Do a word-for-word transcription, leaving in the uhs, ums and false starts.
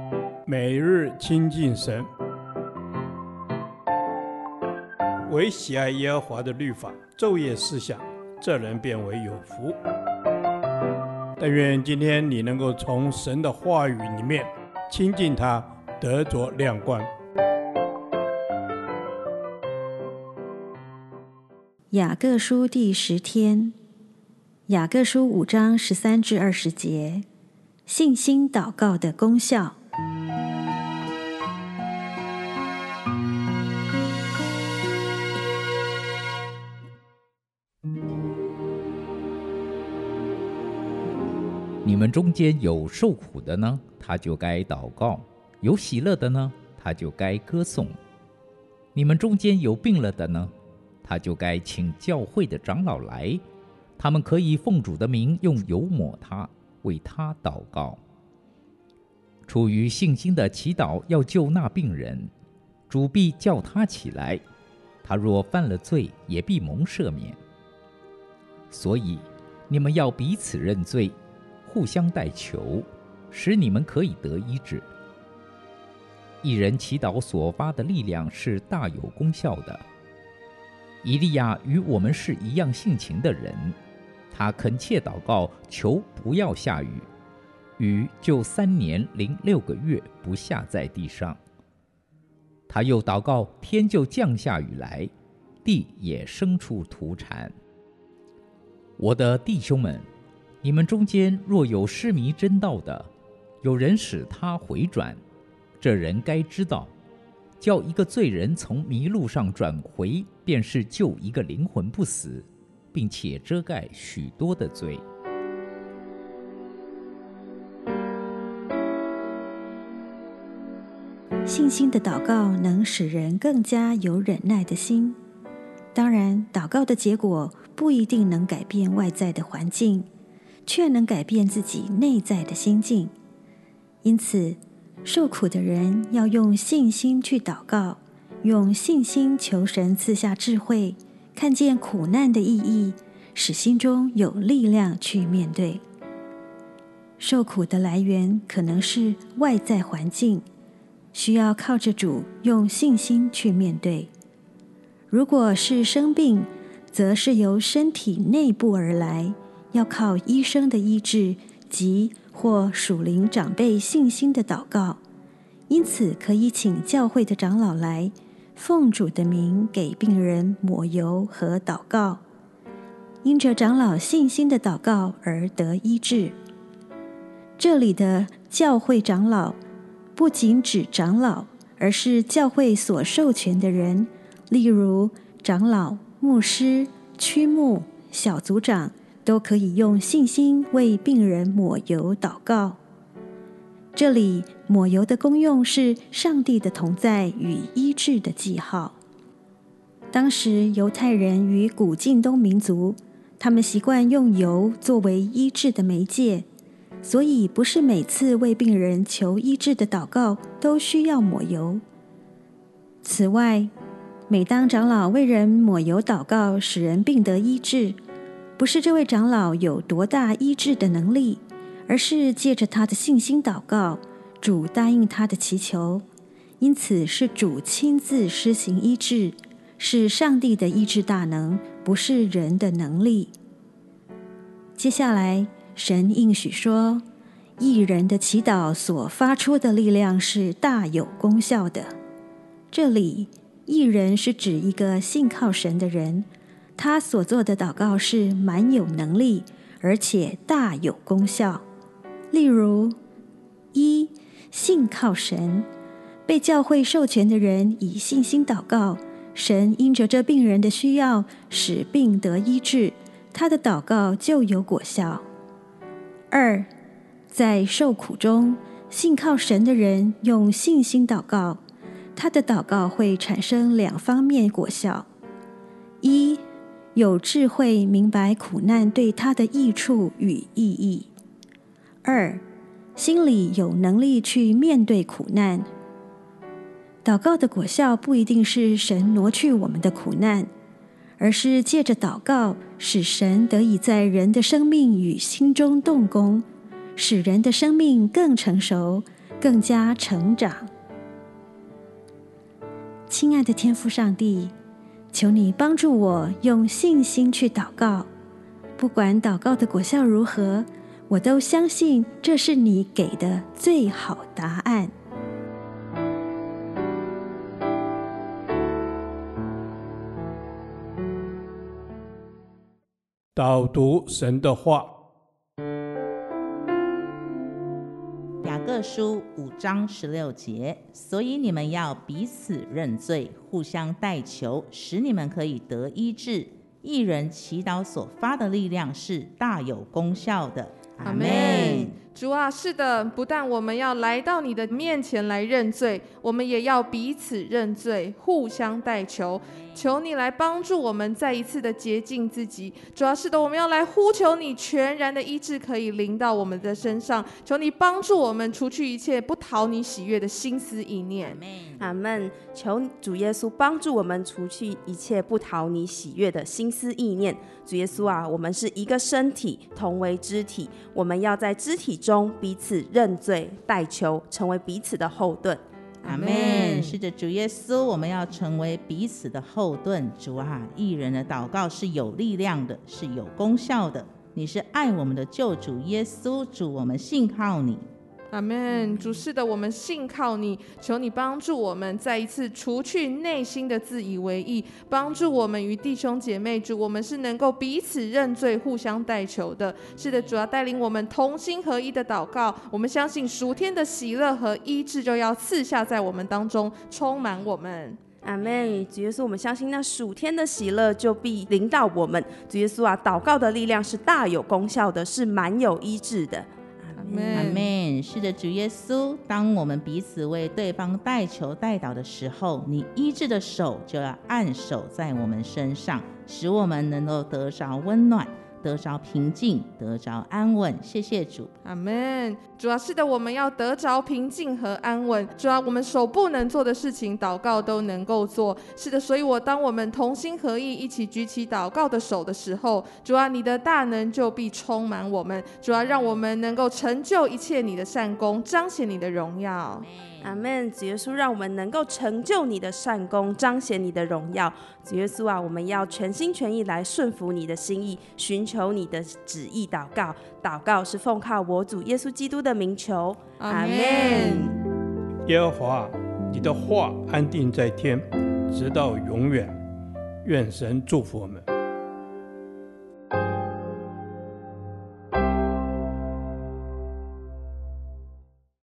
每日亲近神，唯喜爱耶和华的律法，昼夜思想，这人变为有福。但愿今天你能够从神的话语里面亲近他，得着亮光。 雅各书第十天，雅各书五章十三至二十节，信心祷告的功效。 你们中间有受苦的呢，他就该祷告；有喜乐的呢，他就该歌颂。你们中间有病了的呢，他就该请教会的长老来，他们可以奉主的名用油抹他，为他祷告。出于信心的祈祷要救那病人，主必叫他起来，他若犯了罪，也必蒙赦免。所以你们要彼此认罪，互相代求，使你们可以得医治。一人祈祷所发的力量是大有功效的。以利亚与我们是一样性情的人，他恳切祷告，求不要下雨，雨就三年零六个月不下在地上。他又祷告，天就降下雨来，地也生出土产。我的弟兄们，你们中间若有失迷真道的，有人使他回转，这人该知道，叫一个罪人从迷路上转回，便是救一个灵魂不死，并且遮盖许多的罪。 信心的祷告能使人更加有忍耐的心。当然，祷告的结果不一定能改变外在的环境，却能改变自己内在的心境。因此，受苦的人要用信心去祷告，用信心求神赐下智慧，看见苦难的意义，使心中有力量去面对。受苦的来源可能是外在环境，需要靠着主用信心去面对。如果是生病，则是由身体内部而来，要靠医生的医治及或属灵长辈信心的祷告。因此可以请教会的长老来，奉主的名给病人抹油和祷告，因着长老信心的祷告而得医治。这里的教会长老不仅指长老，而是教会所授权的人，例如长老、牧师、区牧、小组长，都可以用信心为病人抹油祷告。这里抹油的功用是上帝的同在与医治的记号。当时犹太人与古近东民族，他们习惯用油作为医治的媒介，所以不是每次为病人求医治的祷告都需要抹油。此外，每当长老为人抹油祷告，使人病得医治，不是这位长老有多大医治的能力，而是借着他的信心祷告，主答应他的祈求，因此是主亲自施行医治，是上帝的医治大能，不是人的能力。接下来，神应许说，义人的祈祷所发出的力量是大有功效的。这里，义人是指一个信靠神的人，他所做的祷告是蛮有能力，而且大有功效。例如，一、信靠神，被教会授权的人以信心祷告，神因着这病人的需要，使病得医治，他的祷告就有果效。二、在受苦中，信靠神的人用信心祷告，他的祷告会产生两方面果效：一、有智慧明白苦难对他的益处与意义；二、心里有能力去面对苦难。祷告的果效不一定是神挪去我们的苦难，而是借着祷告，使神得以在人的生命与心中动工，使人的生命更成熟， 更加成长。亲爱的天父上帝，求你帮助我用信心去祷告，不管祷告的果效如何，我都相信这是你给的最好答案。 导读神的话。 雅各书五章十六节，所以你们要彼此认罪，互相代求，使你们可以得医治。一人祈祷所发的力量是大有功效的。 阿们。主啊，是的，不但我们要来到你的面前来认罪，我们也要彼此认罪，互相代求，求你来帮助我们再一次的洁净自己。主啊，是的，我们要来呼求你全然的医治可以临到我们的身上，求你帮助我们除去一切不讨你喜悦的心思意念。 阿们。求主耶稣帮助我们除去一切不讨你喜悦的心思意念。主耶稣啊，我们是一个身体，同为肢体，我们要在肢体中彼此认罪代求，成为彼此的后盾。 阿们。是的，主耶稣，我们要成为彼此的后盾。主啊，义人的祷告是有力量的，是有功效的。你是爱我们的救主耶稣，主，我们信靠你。 阿们。主，是的，我们信靠你，求你帮助我们再一次除去内心的自以为意，帮助我们与弟兄姐妹，主，我们是能够彼此认罪，互相代求的。是的，主要带领我们同心合一的祷告，我们相信属天的喜乐和医治就要赐下在我们当中，充满我们。 阿们。主耶稣，我们相信那属天的喜乐就必临到我们。主耶稣啊，祷告的力量是大有功效的，是满有医治的。 阿们。是的，主耶稣，当我们彼此为对方代求代祷的时候，你医治的手就要按手在我们身上，使我们能够得着温暖，得着平静，得着安稳。谢谢主。 阿们。主啊，是的，我们要得着平静和安稳。主啊，我们手不能做的事情，祷告都能够做。是的，所以我当我们同心合意一起举起祷告的手的时候，主啊，你的大能就必充满我们。主啊，让我们能够成就一切你的善功，彰显你的荣耀。 阿们。主耶稣，让我们能够成就你的善功，彰显你的荣耀。主耶稣啊，我们要全心全意来顺服你的心意，寻求你的旨意祷告。祷告是奉靠我主耶稣基督的名求。阿们。 耶和华，你的话安定在天，直到永远。愿神祝福我们。